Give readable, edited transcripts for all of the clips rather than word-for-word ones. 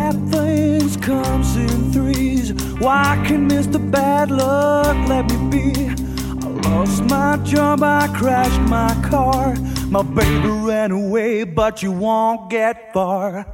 Bad things comes in threes. Why can Mr. Bad Luck let me be? I lost my job, I crashed my car. My baby ran away, but you won't get far.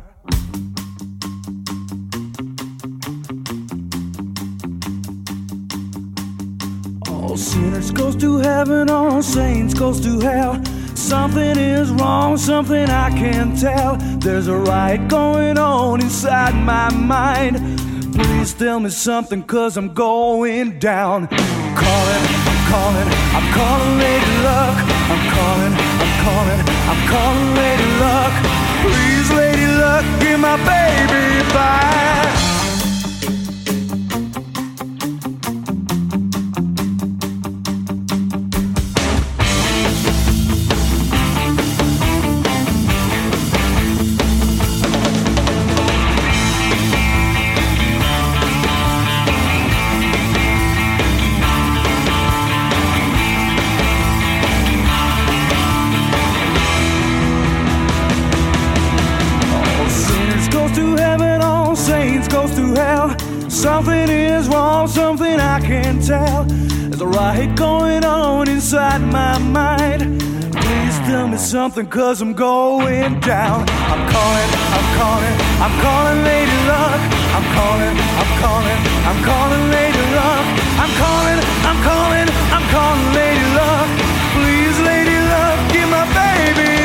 All sinners goes to heaven, all saints goes to hell. Something is wrong, something I can't tell. There's a riot going on inside my mind. Please tell me something, cause I'm going down. I'm calling Lady Luck. I'm calling Lady Luck. Please, Lady Luck, give my baby back. Goes to hell. Something is wrong, something I can't tell. There's a riot going on inside my mind. Please tell me something, cause I'm going down. I'm calling Lady Luck. I'm calling Lady Luck. I'm calling Lady Luck. Please, Lady Luck, give my baby